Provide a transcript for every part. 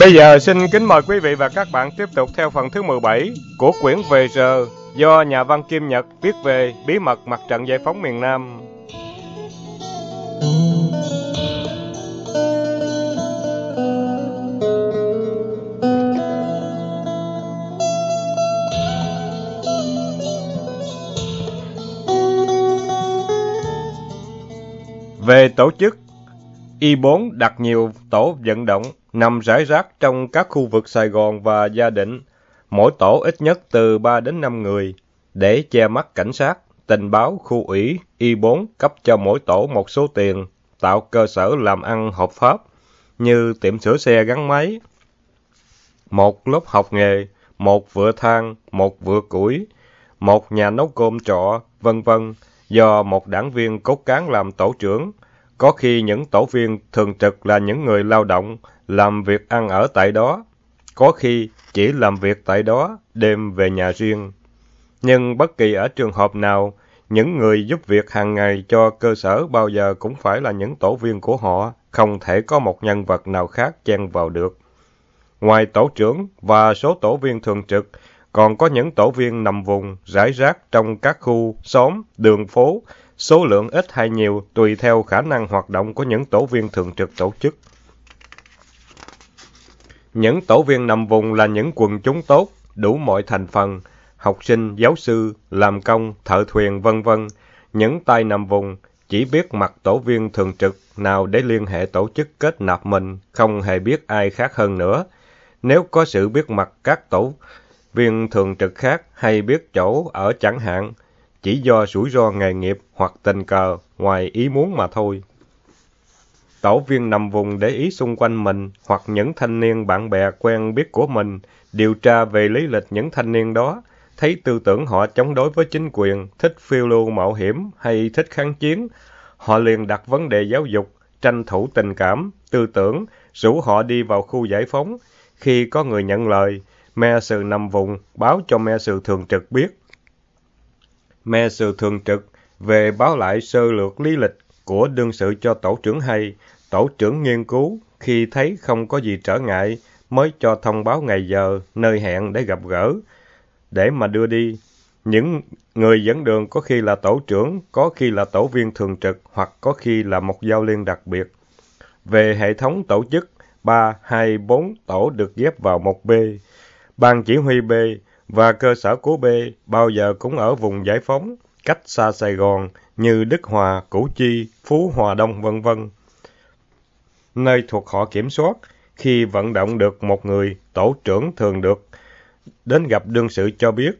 Bây giờ xin kính mời quý vị và các bạn tiếp tục theo phần thứ 17 của quyển Về Giờ do nhà văn Kim Nhật viết về bí mật mặt trận giải phóng miền Nam. Về tổ chức, Y4 đặt nhiều tổ vận động nằm rải rác trong các khu vực Sài Gòn và Gia Định, mỗi tổ ít nhất từ 3 đến 5 người, để che mắt cảnh sát, tình báo khu ủy. Y4 cấp cho mỗi tổ một số tiền, tạo cơ sở làm ăn hợp pháp, như tiệm sửa xe gắn máy, một lớp học nghề, một vựa than, một vựa củi, một nhà nấu cơm trọ, vân vân, do một đảng viên cốt cán làm tổ trưởng. Có khi những tổ viên thường trực là những người lao động, làm việc ăn ở tại đó. Có khi chỉ làm việc tại đó, đêm về nhà riêng. Nhưng bất kỳ ở trường hợp nào, những người giúp việc hàng ngày cho cơ sở bao giờ cũng phải là những tổ viên của họ, không thể có một nhân vật nào khác chen vào được. Ngoài tổ trưởng và số tổ viên thường trực, còn có những tổ viên nằm vùng, rải rác trong các khu, xóm, đường phố, số lượng ít hay nhiều tùy theo khả năng hoạt động của những tổ viên thường trực tổ chức. Những tổ viên nằm vùng là những quần chúng tốt, đủ mọi thành phần, học sinh, giáo sư, làm công, thợ thuyền, vân vân. Những tay nằm vùng chỉ biết mặt tổ viên thường trực nào để liên hệ tổ chức kết nạp mình, không hề biết ai khác hơn nữa. Nếu có sự biết mặt các tổ viên thường trực khác hay biết chỗ ở chẳng hạn, chỉ do rủi ro nghề nghiệp hoặc tình cờ, ngoài ý muốn mà thôi. Tổ viên nằm vùng để ý xung quanh mình hoặc những thanh niên bạn bè quen biết của mình, điều tra về lý lịch những thanh niên đó, thấy tư tưởng họ chống đối với chính quyền, thích phiêu lưu mạo hiểm hay thích kháng chiến. Họ liền đặt vấn đề giáo dục, tranh thủ tình cảm, tư tưởng, rủ họ đi vào khu giải phóng. Khi có người nhận lời, me sự nằm vùng báo cho me sự thường trực biết. Me sự thường trực về báo lại sơ lược lý lịch của đương sự cho tổ trưởng hay. Tổ trưởng nghiên cứu, khi thấy không có gì trở ngại, mới cho thông báo ngày giờ, nơi hẹn để gặp gỡ, để mà đưa đi. Những người dẫn đường có khi là tổ trưởng, có khi là tổ viên thường trực, hoặc có khi là một giao liên đặc biệt. Về hệ thống tổ chức, 3, 2, 4 tổ được ghép vào một B. Ban chỉ huy B và cơ sở của B bao giờ cũng ở vùng giải phóng, cách xa Sài Gòn như Đức Hòa, Củ Chi, Phú Hòa Đông vân vân, nơi thuộc họ kiểm soát. Khi vận động được một người, tổ trưởng thường được đến gặp đương sự cho biết.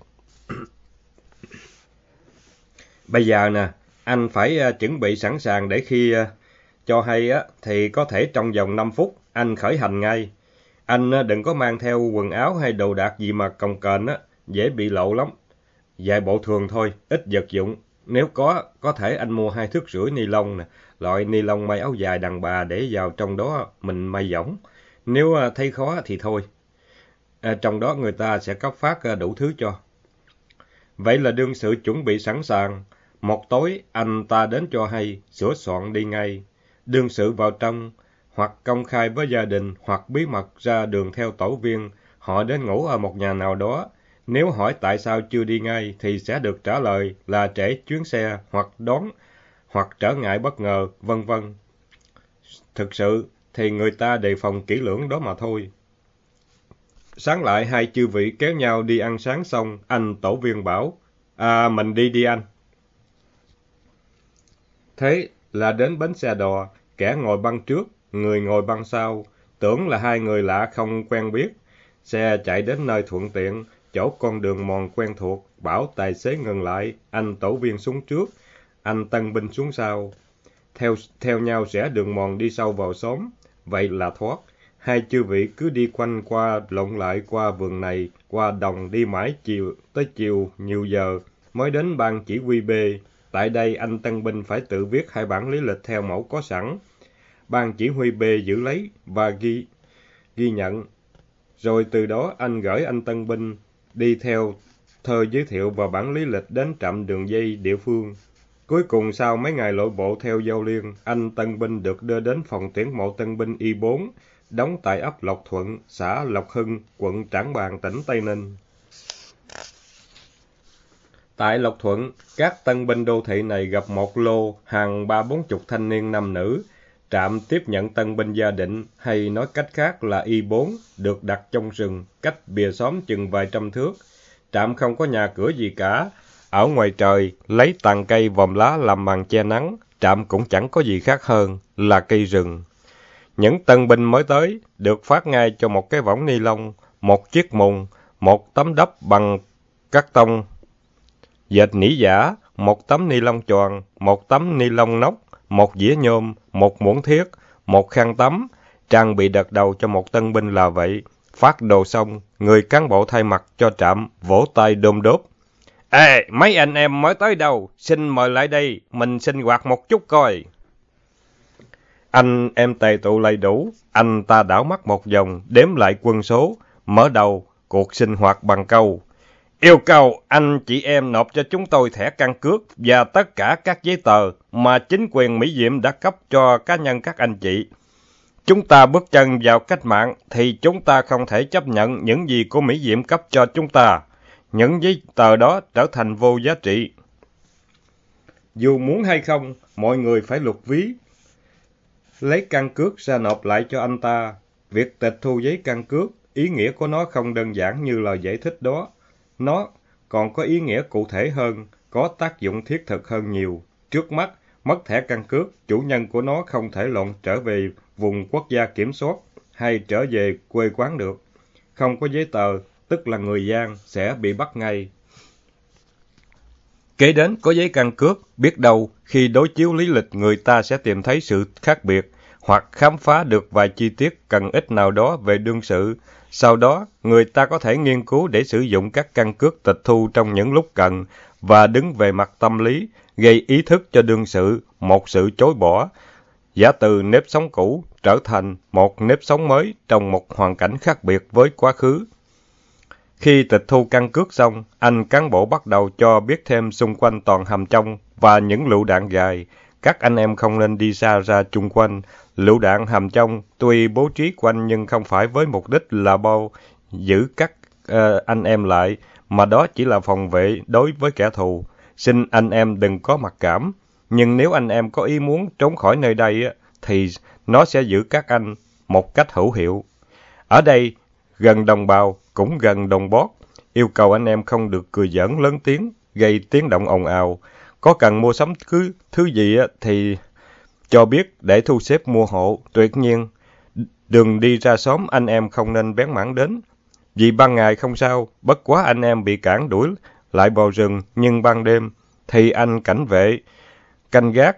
Bây giờ nè, anh phải chuẩn bị sẵn sàng để khi cho hay thì có thể trong vòng 5 phút anh khởi hành ngay. Anh đừng có mang theo quần áo hay đồ đạc gì mà cồng kềnh dễ bị lộ lắm. Vài bộ thường thôi, ít vật dụng. Nếu có thể anh mua 2,5 thước ni lông nè, loại ni lông may áo dài đàn bà để vào trong đó mình may võng. Nếu thấy khó thì thôi. Trong đó người ta sẽ cấp phát đủ thứ cho. Vậy là đương sự chuẩn bị sẵn sàng. Một tối anh ta đến cho hay, sửa soạn đi ngay. Đương sự vào trong, hoặc công khai với gia đình, hoặc bí mật ra đường theo tổ viên. Họ đến ngủ ở một nhà nào đó. Nếu hỏi tại sao chưa đi ngay thì sẽ được trả lời là trễ chuyến xe, hoặc đón, hoặc trở ngại bất ngờ, vân vân. Thực sự thì người ta đề phòng kỹ lưỡng đó mà thôi. Sáng lại hai chư vị kéo nhau đi ăn sáng xong, anh tổ viên bảo, mình đi anh. Thế là đến bến xe đò, kẻ ngồi băng trước, người ngồi băng sau, tưởng là hai người lạ không quen biết. Xe chạy đến nơi thuận tiện, chỗ con đường mòn quen thuộc, bảo tài xế ngừng lại, anh tổ viên xuống trước, anh tân binh xuống sau. Theo nhau rẽ đường mòn đi sâu vào xóm, vậy là thoát. Hai chư vị cứ đi quanh qua lộn lại qua vườn này, qua đồng đi mãi tới chiều nhiều giờ, mới đến ban chỉ huy B. Tại đây anh tân binh phải tự viết 2 bản lý lịch theo mẫu có sẵn. Ban chỉ huy B giữ lấy và ghi nhận. Rồi từ đó anh gửi anh tân binh đi theo thơ giới thiệu và bản lý lịch đến trạm đường dây địa phương. Cuối cùng sau mấy ngày lội bộ theo giao liên, anh tân binh được đưa đến phòng tuyển mộ tân binh Y4, đóng tại ấp Lộc Thuận, xã Lộc Hưng, quận Trảng Bàng, tỉnh Tây Ninh. Tại Lộc Thuận, các tân binh đô thị này gặp một lô hàng 30-40 thanh niên nam nữ. Trạm tiếp nhận tân binh gia định, hay nói cách khác là Y4, được đặt trong rừng, cách bìa xóm chừng vài trăm thước. Trạm không có nhà cửa gì cả. Ở ngoài trời, lấy tàn cây vòm lá làm màn che nắng, trạm cũng chẳng có gì khác hơn là cây rừng. Những tân binh mới tới được phát ngay cho một cái võng ni lông, một chiếc mùng, một tấm đắp bằng cát tông dệt nỉ giả, một tấm ni lông tròn, một tấm ni lông nóc, một dĩa nhôm, một muỗng thiết, một khăn tắm. Trang bị đợt đầu cho một tân binh là vậy. Phát đồ xong, người cán bộ thay mặt cho trạm vỗ tay đôm đốp. Ê, mấy anh em mới tới đâu? Xin mời lại đây, mình sinh hoạt một chút coi. Anh em tề tụ lại đủ, anh ta đảo mắt một vòng, đếm lại quân số, mở đầu cuộc sinh hoạt bằng câu. Yêu cầu anh chị em nộp cho chúng tôi thẻ căn cước và tất cả các giấy tờ mà chính quyền Mỹ Diệm đã cấp cho cá nhân các anh chị. Chúng ta bước chân vào cách mạng thì chúng ta không thể chấp nhận những gì của Mỹ Diệm cấp cho chúng ta. Những giấy tờ đó trở thành vô giá trị. Dù muốn hay không, mọi người phải lục ví, lấy căn cước ra nộp lại cho anh ta. Việc tịch thu giấy căn cước, ý nghĩa của nó không đơn giản như lời giải thích đó. Nó còn có ý nghĩa cụ thể hơn, có tác dụng thiết thực hơn nhiều. Trước mắt, mất thẻ căn cước, chủ nhân của nó không thể lộn trở về vùng quốc gia kiểm soát hay trở về quê quán được. Không có giấy tờ, tức là người gian, sẽ bị bắt ngay. Kế đến có giấy căn cước, biết đâu khi đối chiếu lý lịch người ta sẽ tìm thấy sự khác biệt, hoặc khám phá được vài chi tiết cần ích nào đó về đương sự. Sau đó, người ta có thể nghiên cứu để sử dụng các căn cước tịch thu trong những lúc cần, và đứng về mặt tâm lý, gây ý thức cho đương sự một sự chối bỏ, giả từ nếp sống cũ trở thành một nếp sống mới trong một hoàn cảnh khác biệt với quá khứ. Khi tịch thu căn cước xong, anh cán bộ bắt đầu cho biết thêm xung quanh toàn hầm trong và những lựu đạn dài. Các anh em không nên đi xa ra chung quanh. Lựu đạn hầm trong tuy bố trí quanh nhưng không phải với mục đích là bao giữ các anh em lại, mà đó chỉ là phòng vệ đối với kẻ thù. Xin anh em đừng có mặc cảm. Nhưng nếu anh em có ý muốn trốn khỏi nơi đây, thì nó sẽ giữ các anh một cách hữu hiệu. Ở đây, gần đồng bào, cũng gần đồng bót. Yêu cầu anh em không được cười giỡn lớn tiếng, gây tiếng động ồn ào. Có cần mua sắm thứ gì thì cho biết để thu xếp mua hộ. Tuyệt nhiên, đừng đi ra xóm anh em không nên bén mảng đến. Vì ban ngày không sao, bất quá anh em bị cản đuổi lại vào rừng, nhưng ban đêm thì anh cảnh vệ, canh gác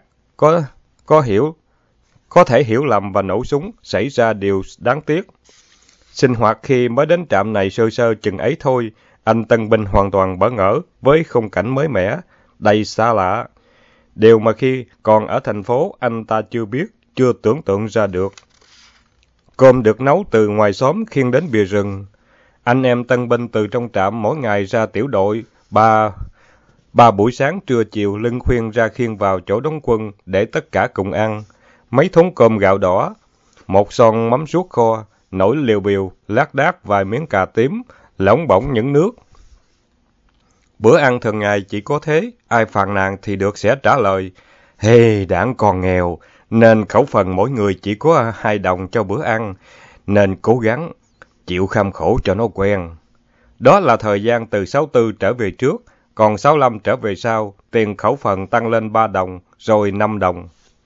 có thể hiểu lầm và nổ súng, xảy ra điều đáng tiếc. Sinh hoạt khi mới đến trạm này sơ sơ chừng ấy thôi, anh tân binh hoàn toàn bỡ ngỡ với khung cảnh mới mẻ, đầy xa lạ. Điều mà khi còn ở thành phố anh ta chưa biết, chưa tưởng tượng ra được. Cơm được nấu từ ngoài xóm khiêng đến bìa rừng. Anh em tân binh từ trong trạm mỗi ngày ra tiểu đội, ba buổi sáng trưa chiều lưng khuyên ra khiêng vào chỗ đóng quân để tất cả cùng ăn. Mấy thúng cơm gạo đỏ, một son mắm ruốc kho, nổi liều biều, lác đác vài miếng cà tím, lỏng bỏng những nước. Bữa ăn thường ngày chỉ có thế, ai phàn nàn thì được sẽ trả lời, hey, đảng còn nghèo, nên khẩu phần mỗi người chỉ có 2 đồng cho bữa ăn, nên cố gắng chịu kham khổ cho nó quen. Đó là thời gian từ 64 trở về trước, còn 65 trở về sau, tiền khẩu phần tăng lên 3 đồng, rồi 5 đồng.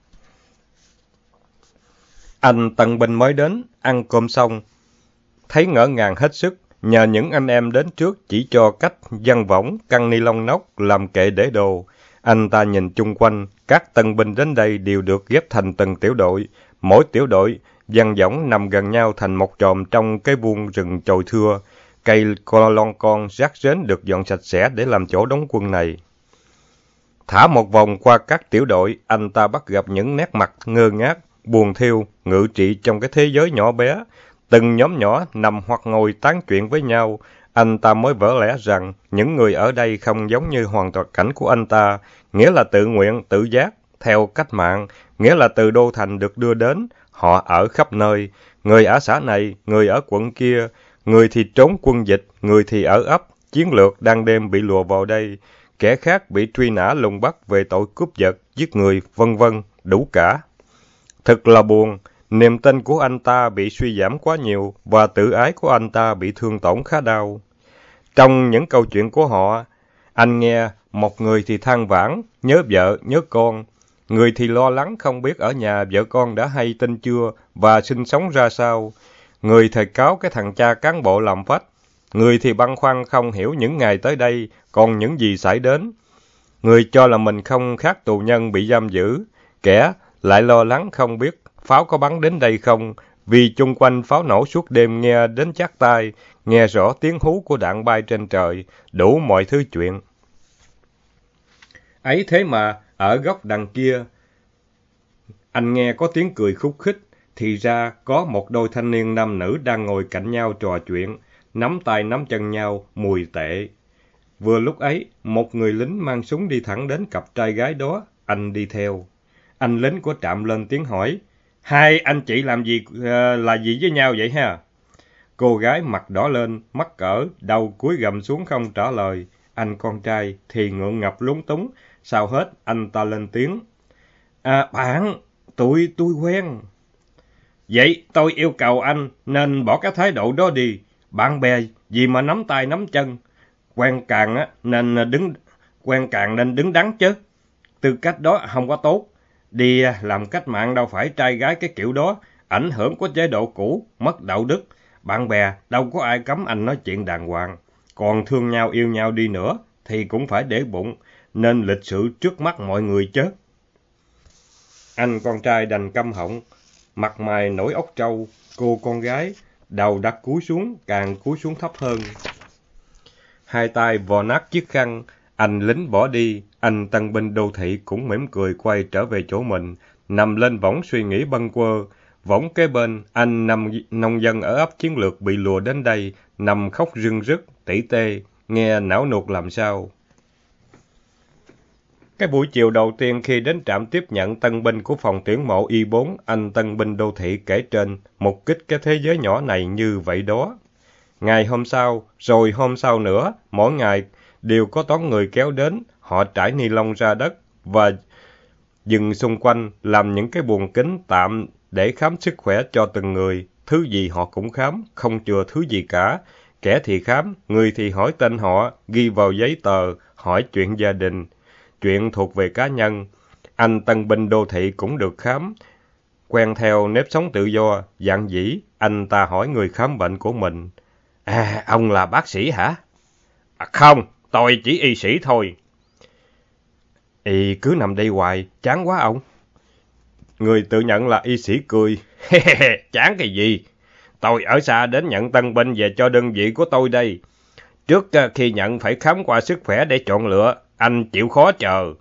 Anh tân binh mới đến, ăn cơm xong, thấy ngỡ ngàng hết sức, nhờ những anh em đến trước chỉ cho cách giăng võng, căng ni lông nóc, làm kệ để đồ. Anh ta nhìn chung quanh, các tân binh đến đây đều được ghép thành từng tiểu đội. Mỗi tiểu đội, giăng võng nằm gần nhau thành một chòm trong cái vuông rừng chồi thưa. Cây lon con, rác rến được dọn sạch sẽ để làm chỗ đóng quân này. Thả một vòng qua các tiểu đội, anh ta bắt gặp những nét mặt ngơ ngác, buồn thiêu, ngự trị trong cái thế giới nhỏ bé. Từng nhóm nhỏ nằm hoặc ngồi tán chuyện với nhau, anh ta mới vỡ lẽ rằng những người ở đây không giống như hoàn toàn cảnh của anh ta, nghĩa là tự nguyện, tự giác, theo cách mạng, nghĩa là từ đô thành được đưa đến, Họ ở khắp nơi, người ở xã này, người ở quận kia, người thì trốn quân dịch, người thì ở ấp, chiến lược đang đêm bị lùa vào đây, kẻ khác bị truy nã lùng bắt về tội cướp giật, giết người, vân vân, đủ cả. Thật là buồn, niềm tin của anh ta bị suy giảm quá nhiều và tự ái của anh ta bị thương tổn khá đau. Trong những câu chuyện của họ, anh nghe một người thì than vãn, nhớ vợ, nhớ con, người thì lo lắng không biết ở nhà vợ con đã hay tin chưa và sinh sống ra sao, người thì cáo cái thằng cha cán bộ làm phách, người thì băn khoăn không hiểu những ngày tới đây còn những gì xảy đến, người cho là mình không khác tù nhân bị giam giữ, kẻ lại lo lắng không biết pháo có bắn đến đây không, vì chung quanh pháo nổ suốt đêm nghe đến chát tai, nghe rõ tiếng hú của đạn bay trên trời, đủ mọi thứ chuyện. Ấy thế mà, ở góc đằng kia, anh nghe có tiếng cười khúc khích, thì ra có một đôi thanh niên nam nữ đang ngồi cạnh nhau trò chuyện, nắm tay nắm chân nhau, mùi tệ. Vừa lúc ấy, một người lính mang súng đi thẳng đến cặp trai gái đó, anh đi theo. Anh lính của trạm lên tiếng hỏi, hai anh chị làm gì là gì với nhau vậy ha? Cô gái mặt đỏ lên, mắc cỡ, đầu cúi gằm xuống không trả lời. Anh con trai thì ngượng ngập lúng túng, sau hết anh ta lên tiếng. Bạn, tôi quen. Vậy tôi yêu cầu anh nên bỏ cái thái độ đó đi. Bạn bè gì mà nắm tay nắm chân. Quen càng nên đứng đắn chứ. Tư cách đó không có tốt. Đi làm cách mạng đâu phải trai gái cái kiểu đó. Ảnh hưởng của chế độ cũ, mất đạo đức. Bạn bè đâu có ai cấm anh nói chuyện đàng hoàng. Còn thương nhau yêu nhau đi nữa thì cũng phải để bụng. Nên lịch sự trước mắt mọi người chứ. Anh con trai đành câm họng, mặt mày nổi óc trâu, cô con gái, đầu đặt cúi xuống, càng cúi xuống thấp hơn. Hai tay vò nát chiếc khăn, anh lính bỏ đi, anh tân binh đô thị cũng mỉm cười quay trở về chỗ mình, nằm lên võng suy nghĩ bâng quơ. Võng kế bên, anh nông dân ở ấp chiến lược bị lùa đến đây, nằm khóc rưng rức, tỉ tê, nghe não nuột làm sao. Cái buổi chiều đầu tiên khi đến trạm tiếp nhận tân binh của phòng tuyển mộ Y4, anh tân binh đô thị kể trên, mục kích cái thế giới nhỏ này như vậy đó. Ngày hôm sau, rồi hôm sau nữa, mỗi ngày đều có toán người kéo đến, họ trải ni lông ra đất và dừng xung quanh làm những cái buồng kính tạm để khám sức khỏe cho từng người. Thứ gì họ cũng khám, không chừa thứ gì cả. Kẻ thì khám, người thì hỏi tên họ, ghi vào giấy tờ, hỏi chuyện gia đình, chuyện thuộc về cá nhân. Anh tân binh đô thị cũng được khám. Quen theo nếp sống tự do, dạn dĩ, anh ta hỏi người khám bệnh của mình. Ông là bác sĩ hả? Không, tôi chỉ y sĩ thôi. Cứ nằm đây hoài, chán quá ông. Người tự nhận là y sĩ cười. Chán cái gì? Tôi ở xa đến nhận tân binh về cho đơn vị của tôi đây. Trước khi nhận phải khám qua sức khỏe để chọn lựa, anh chịu khó chờ.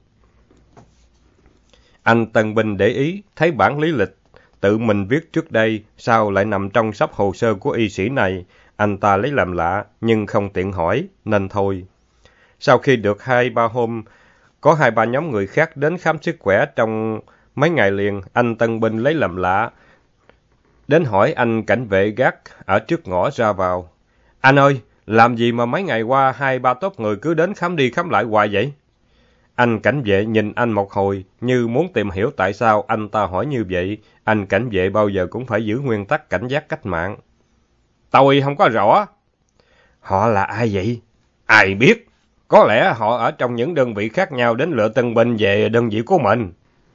Anh tân binh để ý, thấy bản lý lịch tự mình viết trước đây, sao lại nằm trong sắp hồ sơ của y sĩ này. Anh ta lấy làm lạ, nhưng không tiện hỏi, nên thôi. Sau khi được 2-3 hôm, có 2-3 nhóm người khác đến khám sức khỏe trong mấy ngày liền, anh tân binh lấy làm lạ. Đến hỏi anh cảnh vệ gác ở trước ngõ ra vào. Anh ơi, làm gì mà mấy ngày qua 2-3 tốp người cứ đến khám đi khám lại hoài vậy? Anh cảnh vệ nhìn anh một hồi, như muốn tìm hiểu tại sao anh ta hỏi như vậy. Anh cảnh vệ bao giờ cũng phải giữ nguyên tắc cảnh giác cách mạng. Tôi không có rõ. Họ là ai vậy? Ai biết. Có lẽ họ ở trong những đơn vị khác nhau đến lựa tân binh về đơn vị của mình.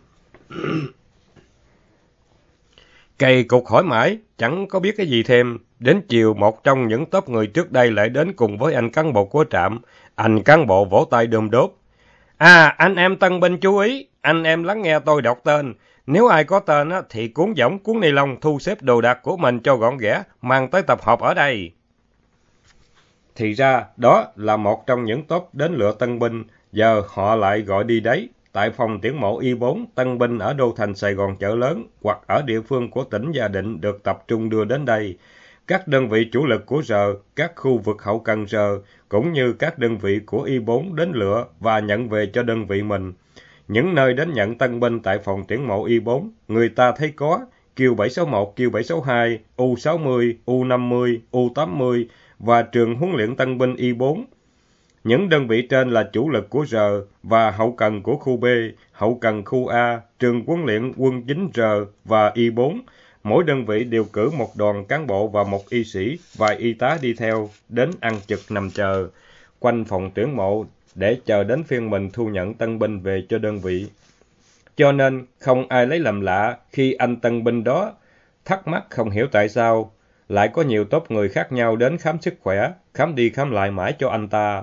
Kỳ cục hỏi mãi, chẳng có biết cái gì thêm. Đến chiều, một trong những tốp người trước đây lại đến cùng với anh cán bộ của trạm. Anh cán bộ vỗ tay đơm đốt. Anh em tân binh chú ý, anh em lắng nghe tôi đọc tên. Nếu ai có tên thì cuốn võng, cuốn ni lông, thu xếp đồ đạc của mình cho gọn ghẽ, mang tới tập hợp ở đây. Thì ra, đó là một trong những tốp đến lựa tân binh, giờ họ lại gọi đi đấy. Tại phòng tuyển mộ Y4, tân binh ở đô thành Sài Gòn chợ lớn hoặc ở địa phương của tỉnh Gia Định được tập trung đưa đến đây. Các đơn vị chủ lực của R, các khu vực hậu cần R, cũng như các đơn vị của Y4 đến lựa và nhận về cho đơn vị mình. Những nơi đến nhận tân binh tại phòng tuyển mộ Y4, người ta thấy có, Q761, Q762, U60, U50, U80 và trường huấn luyện tân binh Y4. Những đơn vị trên là chủ lực của R và hậu cần của khu B, hậu cần khu A, trường huấn luyện quân chính R và Y4. Mỗi đơn vị đều cử một đoàn cán bộ và một y sĩ, vài y tá đi theo, đến ăn trực nằm chờ, quanh phòng tuyển mộ để chờ đến phiên mình thu nhận tân binh về cho đơn vị. Cho nên, không ai lấy làm lạ khi anh tân binh đó thắc mắc không hiểu tại sao lại có nhiều tốp người khác nhau đến khám sức khỏe, khám đi khám lại mãi cho anh ta.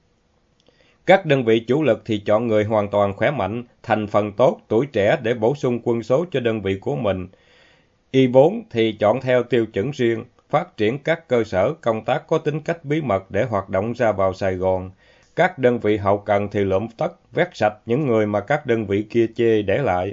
Các đơn vị chủ lực thì chọn người hoàn toàn khỏe mạnh, thành phần tốt, tuổi trẻ để bổ sung quân số cho đơn vị của mình. Y4 thì chọn theo tiêu chuẩn riêng, phát triển các cơ sở công tác có tính cách bí mật để hoạt động ra vào Sài Gòn. Các đơn vị hậu cần thì lượm tất, vét sạch những người mà các đơn vị kia chê để lại.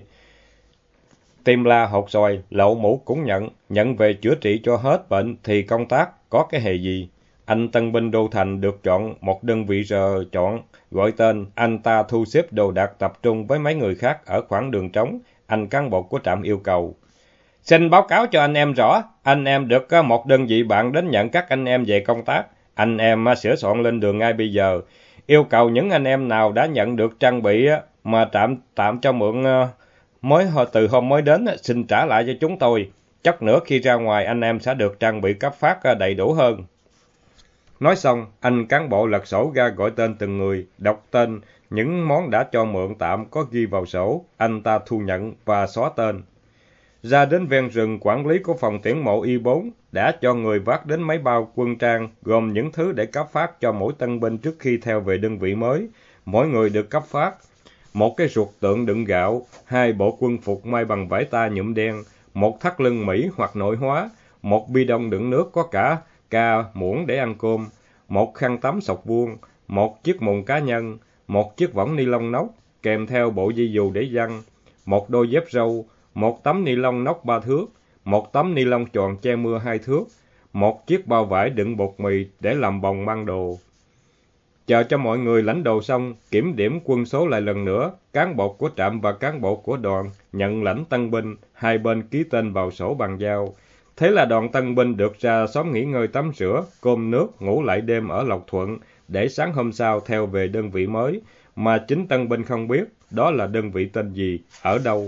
Tim la hột xoài, lậu mũ cũng nhận về chữa trị cho hết bệnh thì công tác có cái hề gì. Anh tân binh Đô Thành được chọn một đơn vị chọn, gọi tên, anh ta thu xếp đồ đạc tập trung với mấy người khác ở khoảng đường trống, anh cán bộ của trạm yêu cầu. Xin báo cáo cho anh em rõ, anh em được một đơn vị bạn đến nhận các anh em về công tác. Anh em sửa soạn lên đường ngay bây giờ. Yêu cầu những anh em nào đã nhận được trang bị mà trạm tạm cho mượn từ hôm mới đến xin trả lại cho chúng tôi. Chắc nữa khi ra ngoài anh em sẽ được trang bị cấp phát đầy đủ hơn. Nói xong, anh cán bộ lật sổ ra gọi tên từng người, đọc tên, những món đã cho mượn tạm có ghi vào sổ, anh ta thu nhận và xóa tên. Ra đến ven rừng, quản lý của phòng tuyển mộ Y4 đã cho người vác đến mấy bao quân trang gồm những thứ để cấp phát cho mỗi tân binh trước khi theo về đơn vị mới. Mỗi người được cấp phát một cái ruột tượng đựng gạo, 2 bộ quân phục may bằng vải ta nhuộm đen, một thắt lưng Mỹ hoặc nội hóa, một bi đông đựng nước có cả muỗng để ăn cơm, một khăn tắm sọc vuông, một chiếc mùng cá nhân, một chiếc võng ni lông nóc kèm theo bộ dây dù để giăng, một đôi dép râu, một tấm ni lông nóc 3 thước, một tấm ni lông tròn che mưa 2 thước, một chiếc bao vải đựng bột mì để làm bồng mang đồ. Chờ cho mọi người lãnh đồ xong, kiểm điểm quân số lại lần nữa, cán bộ của trạm và cán bộ của đoàn nhận lãnh tân binh, hai bên ký tên vào sổ bàn giao. Thế là đoàn tân binh được ra xóm nghỉ ngơi tắm rửa, cơm nước, ngủ lại đêm ở Lộc Thuận, để sáng hôm sau theo về đơn vị mới, mà chính tân binh không biết đó là đơn vị tên gì, ở đâu.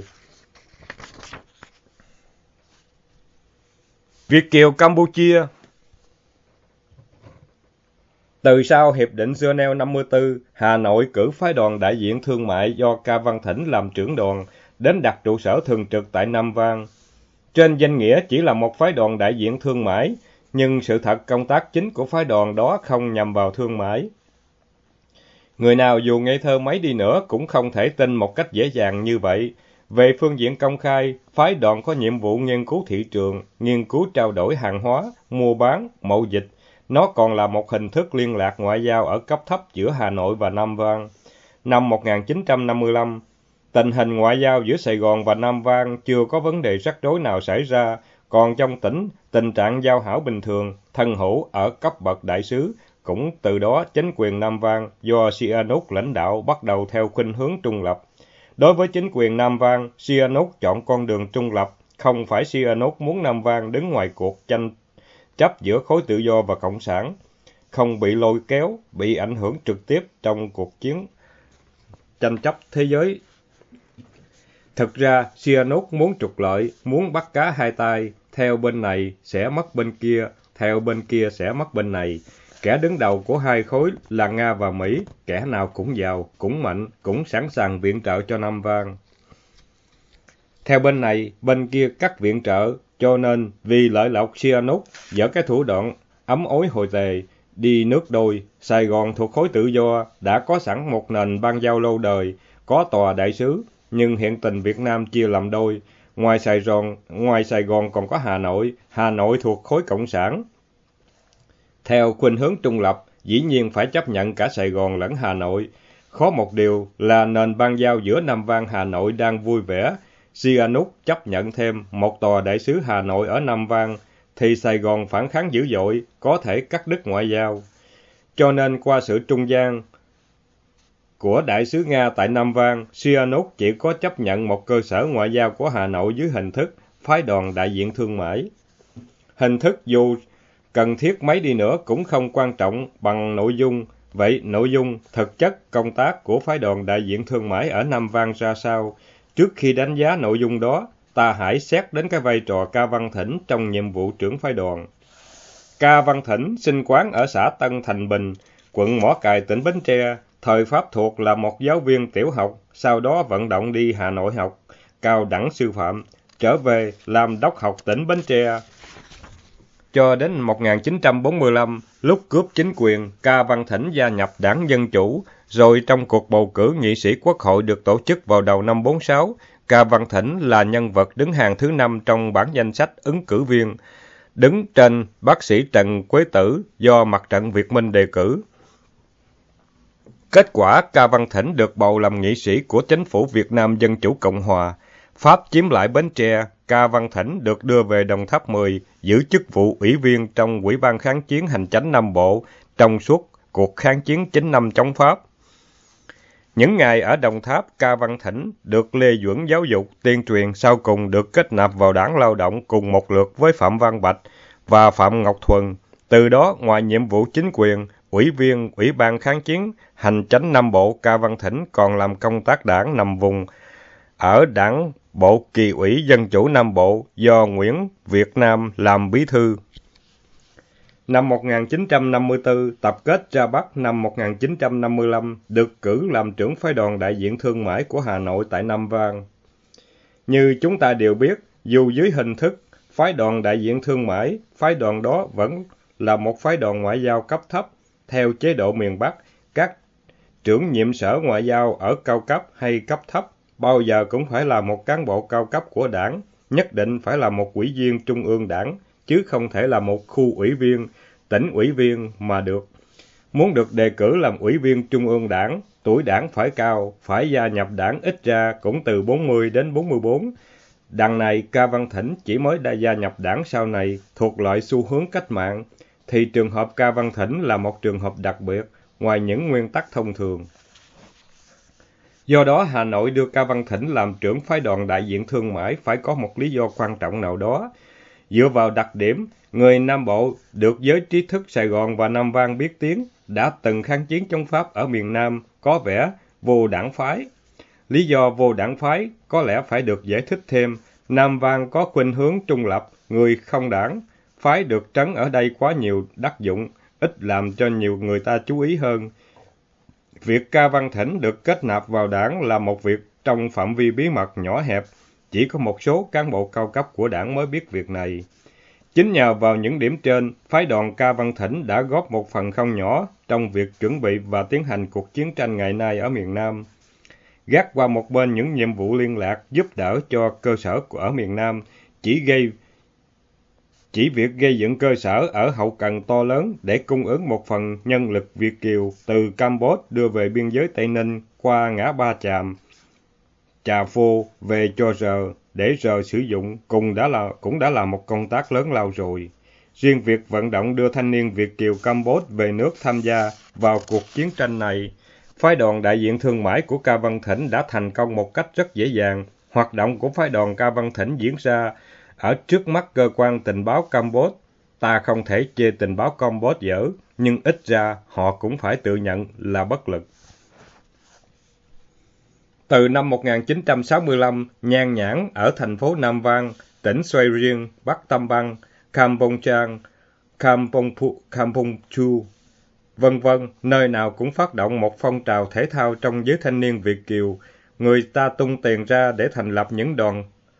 Việt kiều Campuchia. Từ sau Hiệp định Geneva 54, Hà Nội cử phái đoàn đại diện thương mại do Ca Văn Thỉnh làm trưởng đoàn, đến đặt trụ sở thường trực tại Nam Vang. Trên danh nghĩa chỉ là một phái đoàn đại diện thương mại, nhưng sự thật công tác chính của phái đoàn đó không nhằm vào thương mại. Người nào dù ngây thơ mấy đi nữa cũng không thể tin một cách dễ dàng như vậy. Về phương diện công khai, phái đoàn có nhiệm vụ nghiên cứu thị trường, nghiên cứu trao đổi hàng hóa, mua bán, mậu dịch. Nó còn là một hình thức liên lạc ngoại giao ở cấp thấp giữa Hà Nội và Nam Vang. Năm 1955, tình hình ngoại giao giữa Sài Gòn và Nam Vang chưa có vấn đề rắc rối nào xảy ra, còn trong tỉnh, tình trạng giao hảo bình thường, thân hữu ở cấp bậc đại sứ. Cũng từ đó, chính quyền Nam Vang do Sihanouk lãnh đạo bắt đầu theo khuynh hướng trung lập. Đối với chính quyền Nam Vang, Sihanouk chọn con đường trung lập, không phải Sihanouk muốn Nam Vang đứng ngoài cuộc tranh chấp giữa khối tự do và cộng sản, không bị lôi kéo, bị ảnh hưởng trực tiếp trong cuộc chiến tranh chấp thế giới. Thực ra, Sihanouk muốn trục lợi, muốn bắt cá hai tay, theo bên này sẽ mất bên kia, theo bên kia sẽ mất bên này. Kẻ đứng đầu của hai khối là Nga và Mỹ, kẻ nào cũng giàu, cũng mạnh, cũng sẵn sàng viện trợ cho Nam Vang. Theo bên này, bên kia cắt viện trợ, cho nên vì lợi lộc Sihanouk dở cái thủ đoạn ấm ối hồi tề, đi nước đôi. Sài Gòn thuộc khối tự do, đã có sẵn một nền bang giao lâu đời, có tòa đại sứ, nhưng hiện tình Việt Nam chia làm đôi. Ngoài Sài Gòn còn có Hà Nội thuộc khối cộng sản. Theo khuynh hướng trung lập, dĩ nhiên phải chấp nhận cả Sài Gòn lẫn Hà Nội. Khó một điều là nền bang giao giữa Nam Vang Hà Nội đang vui vẻ. Sihanouk chấp nhận thêm một tòa đại sứ Hà Nội ở Nam Vang, thì Sài Gòn phản kháng dữ dội, có thể cắt đứt ngoại giao. Cho nên qua sự trung gian của đại sứ Nga tại Nam Vang, Sihanouk chỉ có chấp nhận một cơ sở ngoại giao của Hà Nội dưới hình thức phái đoàn đại diện thương mại. Hình thức dù cần thiết mấy đi nữa cũng không quan trọng bằng nội dung. Vậy nội dung, thực chất công tác của phái đoàn đại diện thương mại ở Nam Vang ra sao? Trước khi đánh giá nội dung đó, ta hãy xét đến cái vai trò Ca Văn Thỉnh trong nhiệm vụ trưởng phái đoàn. Ca Văn Thỉnh sinh quán ở xã Tân Thành Bình, quận Mỏ Cày, tỉnh Bến Tre. Thời Pháp thuộc là một giáo viên tiểu học, sau đó vận động đi Hà Nội học cao đẳng sư phạm, trở về làm đốc học tỉnh Bến Tre. Cho đến 1945, lúc cướp chính quyền, Ca Văn Thỉnh gia nhập Đảng Dân Chủ, rồi trong cuộc bầu cử nghị sĩ Quốc hội được tổ chức vào đầu năm 46, Ca Văn Thỉnh là nhân vật đứng hàng thứ 5 trong bảng danh sách ứng cử viên, đứng trên bác sĩ Trần Quế Tử do Mặt trận Việt Minh đề cử. Kết quả, Ca Văn Thỉnh được bầu làm nghị sĩ của chính phủ Việt Nam Dân Chủ Cộng Hòa. Pháp chiếm lại Bến Tre, Ca Văn Thỉnh được đưa về Đồng Tháp 10, giữ chức vụ ủy viên trong Ủy ban kháng chiến hành chánh Nam Bộ trong suốt cuộc kháng chiến 9 năm chống Pháp. Những ngày ở Đồng Tháp, Ca Văn Thỉnh được Lê Duẩn giáo dục, tuyên truyền, sau cùng được kết nạp vào Đảng Lao động cùng một lượt với Phạm Văn Bạch và Phạm Ngọc Thuần. Từ đó, ngoài nhiệm vụ chính quyền, ủy viên Ủy ban kháng chiến hành chánh Nam Bộ, Ca Văn Thỉnh còn làm công tác đảng nằm vùng ở Đảng Bộ Kỳ ủy Dân Chủ Nam Bộ do Nguyễn Việt Nam làm bí thư. Năm 1954, tập kết ra Bắc. Năm 1955, được cử làm trưởng phái đoàn đại diện thương mại của Hà Nội tại Nam Vang. Như chúng ta đều biết, dù dưới hình thức phái đoàn đại diện thương mại, phái đoàn đó vẫn là một phái đoàn ngoại giao cấp thấp. Theo chế độ miền Bắc, các trưởng nhiệm sở ngoại giao ở cao cấp hay cấp thấp bao giờ cũng phải là một cán bộ cao cấp của đảng, nhất định phải là một ủy viên trung ương đảng, chứ không thể là một khu ủy viên, tỉnh ủy viên mà được. Muốn được đề cử làm ủy viên trung ương đảng, tuổi đảng phải cao, phải gia nhập đảng ít ra cũng từ 40 đến 44. Đằng này, Ca Văn Thỉnh chỉ mới đã gia nhập đảng sau này, thuộc loại xu hướng cách mạng, thì trường hợp Ca Văn Thỉnh là một trường hợp đặc biệt, ngoài những nguyên tắc thông thường. Do đó, Hà Nội đưa Ca Văn Thỉnh làm trưởng phái đoàn đại diện thương mại phải có một lý do quan trọng nào đó. Dựa vào đặc điểm, người Nam Bộ được giới trí thức Sài Gòn và Nam Vang biết tiếng, đã từng kháng chiến chống Pháp ở miền Nam, có vẻ vô đảng phái. Lý do vô đảng phái có lẽ phải được giải thích thêm. Nam Vang có khuynh hướng trung lập, người không đảng. Phái được trấn ở đây quá nhiều đắc dụng, ít làm cho nhiều người ta chú ý hơn. Việc Ca Văn Thỉnh được kết nạp vào đảng là một việc trong phạm vi bí mật nhỏ hẹp, chỉ có một số cán bộ cao cấp của đảng mới biết việc này. Chính nhờ vào những điểm trên, phái đoàn Ca Văn Thỉnh đã góp một phần không nhỏ trong việc chuẩn bị và tiến hành cuộc chiến tranh ngày nay ở miền Nam. Gác qua một bên những nhiệm vụ liên lạc giúp đỡ cho cơ sở ở miền Nam, chỉ việc gây dựng cơ sở ở hậu cần to lớn để cung ứng một phần nhân lực Việt kiều từ Campuchia đưa về biên giới Tây Ninh qua ngã ba Chàm, Trà Phô về cho Rờ để Rờ sử dụng cũng đã là một công tác lớn lao rồi. Riêng việc vận động đưa thanh niên Việt kiều Campuchia về nước tham gia vào cuộc chiến tranh này, phái đoàn đại diện thương mại của Ca Văn Thỉnh đã thành công một cách rất dễ dàng. Hoạt động của phái đoàn Ca Văn Thỉnh diễn ra ở trước mắt cơ quan tình báo Campuchia. Ta không thể chê tình báo Campuchia dở, nhưng ít ra họ cũng phải tự nhận là bất lực. Từ năm 1965, Nhan Nhãn ở thành phố Nam Vang, tỉnh Xoay Riêng, Bắc Tâm Bang, Kampong Chang, Kampong Chu, vân vân, nơi nào cũng phát động một phong trào thể thao trong giới thanh niên Việt kiều. Người ta tung tiền ra để thành lập những đoàn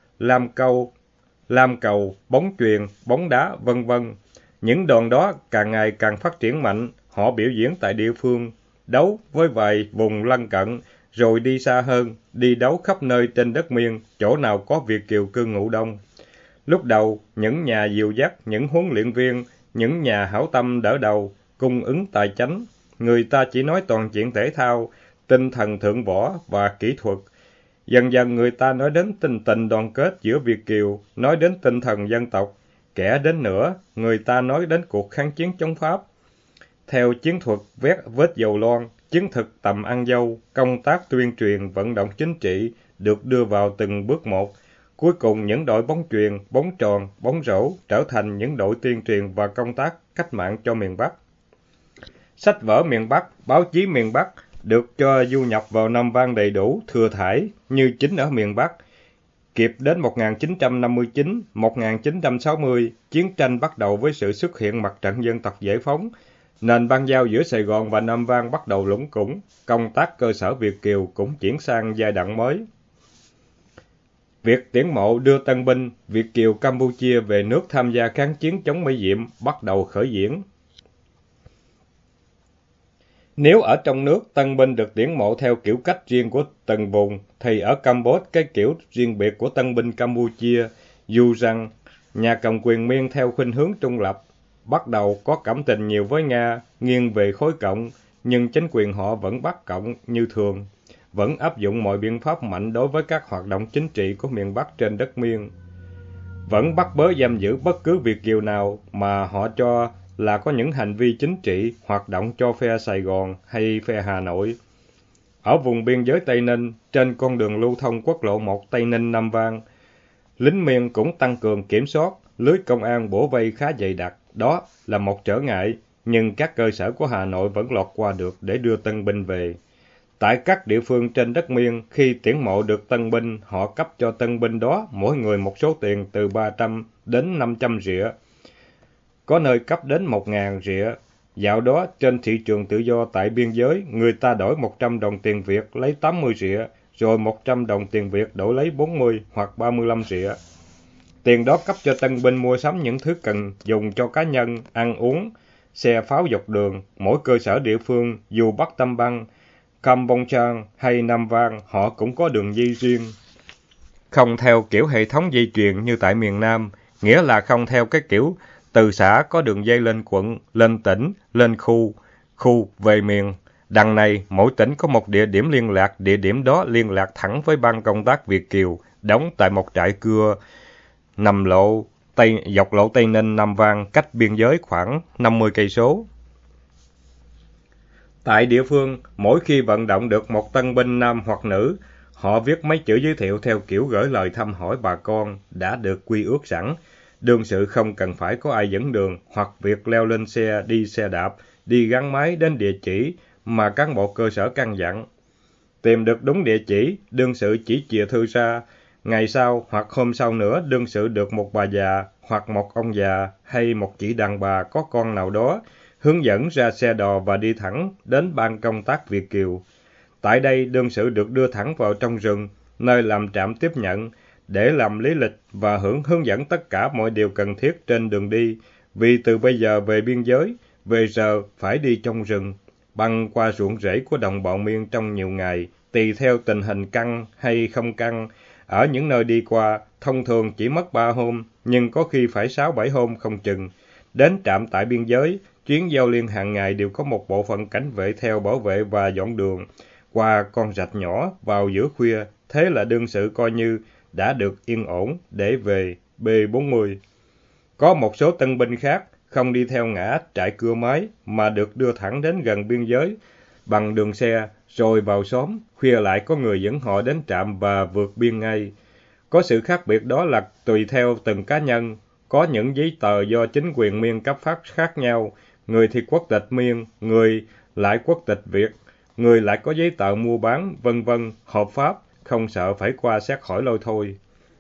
lam cầu, bóng chuyền, bóng đá, vân vân. Những đoàn đó càng ngày càng phát triển mạnh, họ biểu diễn tại địa phương, đấu với vài vùng lân cận, rồi đi xa hơn, đi đấu khắp nơi trên đất miên, chỗ nào có Việt kiều cư ngụ đông. Lúc đầu, những nhà dìu dắt, những huấn luyện viên, những nhà hảo tâm đỡ đầu, cung ứng tài chánh, người ta chỉ nói toàn chuyện thể thao, tinh thần thượng võ và kỹ thuật. Dần dần người ta nói đến tình đoàn kết giữa Việt kiều, nói đến tinh thần dân tộc, kẻ đến nữa, người ta nói đến cuộc kháng chiến chống Pháp. Theo chiến thuật vết dầu loan, chiến thực tầm ăn dâu, công tác tuyên truyền vận động chính trị được đưa vào từng bước một. Cuối cùng, những đội bóng chuyền, bóng tròn, bóng rổ trở thành những đội tuyên truyền và công tác cách mạng cho miền Bắc. Sách vở miền Bắc, báo chí miền Bắc được cho du nhập vào Nam Vang đầy đủ, thừa thãi như chính ở miền Bắc. Kịp đến 1959, 1960, chiến tranh bắt đầu với sự xuất hiện mặt trận dân tộc giải phóng. Nền bang giao giữa Sài Gòn và Nam Vang bắt đầu lủng củng, công tác cơ sở Việt Kiều cũng chuyển sang giai đoạn mới. Việc tuyển mộ đưa tân binh Việt Kiều Campuchia về nước tham gia kháng chiến chống Mỹ Diệm bắt đầu khởi diễn. Nếu ở trong nước, tân binh được tuyển mộ theo kiểu cách riêng của từng vùng, thì ở Campuchia cái kiểu riêng biệt của tân binh Campuchia, dù rằng nhà cầm quyền Miên theo khuynh hướng trung lập, bắt đầu có cảm tình nhiều với Nga, nghiêng về khối cộng, nhưng chính quyền họ vẫn bắt cộng như thường, vẫn áp dụng mọi biện pháp mạnh đối với các hoạt động chính trị của miền Bắc trên đất Miên, vẫn bắt bớ giam giữ bất cứ Việt kiều nào mà họ cho là có những hành vi chính trị hoạt động cho phe Sài Gòn hay phe Hà Nội. Ở vùng biên giới Tây Ninh, trên con đường lưu thông quốc lộ 1 Tây Ninh Nam Vang, lính Miên cũng tăng cường kiểm soát, lưới công an bủa vây khá dày đặc. Đó là một trở ngại, nhưng các cơ sở của Hà Nội vẫn lọt qua được để đưa tân binh về. Tại các địa phương trên đất Miên, khi tuyển mộ được tân binh, họ cấp cho tân binh đó mỗi người một số tiền từ 300 đến 500 rịa. Có nơi cấp đến 1.000 rịa. Dạo đó, trên thị trường tự do tại biên giới, người ta đổi 100 đồng tiền Việt lấy 80 rịa, rồi 100 đồng tiền Việt đổi lấy 40 hoặc 35 rịa. Tiền đó cấp cho tân binh mua sắm những thứ cần dùng cho cá nhân, ăn uống, xe pháo dọc đường. Mỗi cơ sở địa phương, dù Bắc Tâm Bang, Kampong hay Nam Vang, họ cũng có đường dây riêng. Không theo kiểu hệ thống dây chuyền như tại miền Nam, nghĩa là không theo cái kiểu từ xã có đường dây lên quận, lên tỉnh, lên khu về miền. Đằng này, mỗi tỉnh có một địa điểm liên lạc, địa điểm đó liên lạc thẳng với ban công tác Việt Kiều, đóng tại một trại cưa nằm dọc lộ Tây Ninh Nam Vang, cách biên giới khoảng 50 cây số. Tại địa phương, mỗi khi vận động được một tân binh nam hoặc nữ, họ viết mấy chữ giới thiệu theo kiểu gửi lời thăm hỏi bà con đã được quy ước sẵn. Đương sự không cần phải có ai dẫn đường hoặc việc leo lên xe, đi xe đạp, đi gắn máy đến địa chỉ mà cán bộ cơ sở căn dặn. Tìm được đúng địa chỉ, đương sự chỉ chìa thư ra. Ngày sau hoặc hôm sau nữa, đương sự được một bà già hoặc một ông già hay một chị đàn bà có con nào đó hướng dẫn ra xe đò và đi thẳng đến ban công tác Việt Kiều. Tại đây, đương sự được đưa thẳng vào trong rừng, nơi làm trạm tiếp nhận, để làm lý lịch và hướng dẫn tất cả mọi điều cần thiết trên đường đi, vì từ bây giờ về biên giới, về giờ phải đi trong rừng, băng qua ruộng rễ của đồng bọn Miên trong nhiều ngày, tùy theo tình hình căng hay không căng. Ở những nơi đi qua, thông thường chỉ mất 3 hôm, nhưng có khi phải 6-7 hôm không chừng. Đến trạm tại biên giới, chuyến giao liên hàng ngày đều có một bộ phận cảnh vệ theo bảo vệ và dọn đường, qua con rạch nhỏ vào giữa khuya, thế là đương sự coi như đã được yên ổn để về B40. Có một số tân binh khác không đi theo ngã trại cưa máy mà được đưa thẳng đến gần biên giới bằng đường xe, rồi vào xóm, khuya lại có người dẫn họ đến trạm và vượt biên ngay. Có sự khác biệt đó là tùy theo từng cá nhân, có những giấy tờ do chính quyền Miên cấp phát khác nhau, người thì quốc tịch Miên, người lại quốc tịch Việt, người lại có giấy tờ mua bán, vân vân, hợp pháp, không sợ phải qua xét hỏi lôi thôi.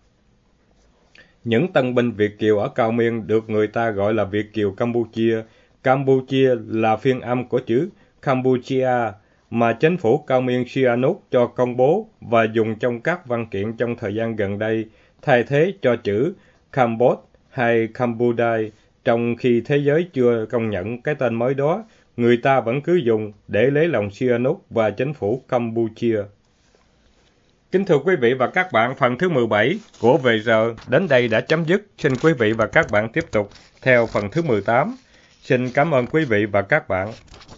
Những tân binh Việt Kiều ở Cao Miên được người ta gọi là Việt Kiều Campuchia. Campuchia là phiên âm của chữ Campuchia mà chính phủ Cao Miên Sihanouk cho công bố và dùng trong các văn kiện trong thời gian gần đây, thay thế cho chữ Campuchia hay Campuchia. Trong khi thế giới chưa công nhận cái tên mới đó, người ta vẫn cứ dùng để lấy lòng Sihanouk và chính phủ Campuchia. Kính thưa quý vị và các bạn, phần thứ 17 của Về Giờ đến đây đã chấm dứt. Xin quý vị và các bạn tiếp tục theo phần thứ 18. Xin cảm ơn quý vị và các bạn.